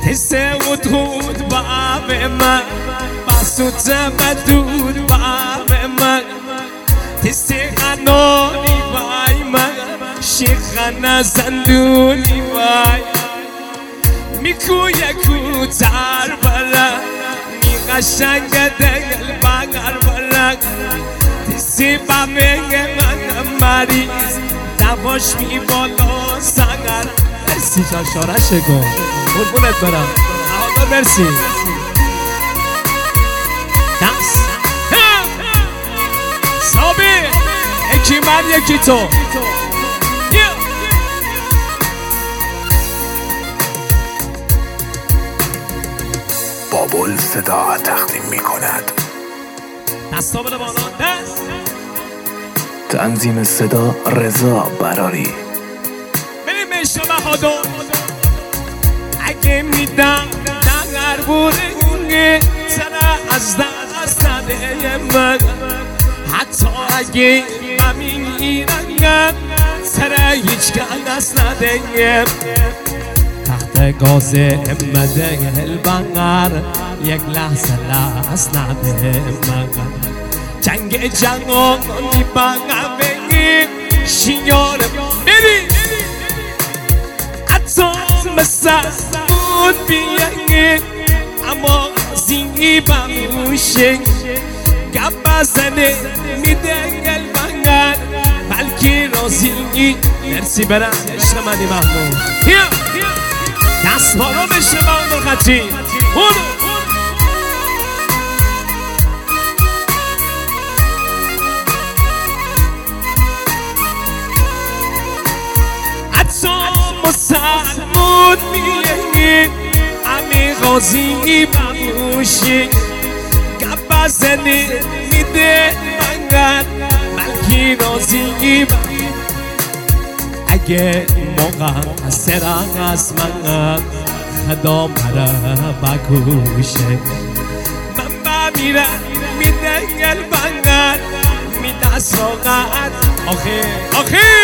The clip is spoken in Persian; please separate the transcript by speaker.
Speaker 1: تسه و دود با من بسوت مدود با من تسه خنانی بای من شیخانه زندونی بای میکو یکو تر بلا می قشنگ دل بگر بلا تسی با میگه من مریض دواش می بالا سنگر مرسی جان شارش گم قربونت برم احادا مرسی دست صابی یکی من یکی تو
Speaker 2: بابل صدا تقدیم می کند
Speaker 1: دستا بده بالا دست
Speaker 2: تنظیم صدا رضا براری
Speaker 1: بریم اشتباه هادو اگه میدم دنگر بوده سر از دست نده من حتی اگه من میگیرم سر هیچ کس نده تحت گاز امده البنگر یک لحظه لحظه نده من جنگ جهانی بنگر بگی شیارم ببین اتم سرمون بیگی اما زینی بموشه گپ بزنه میده البنگر بلکی رازی مرسی برم عشق منی محمود دست بارا بشه محمود خطی اتم سرمون بیگی امی غازی بموشه گپ بزنه میده منگر بلکی رازی اگه موقع سرنگ از من خدا مرا بکوشه من بمیرم میده گل بنگر میده ساقت آخه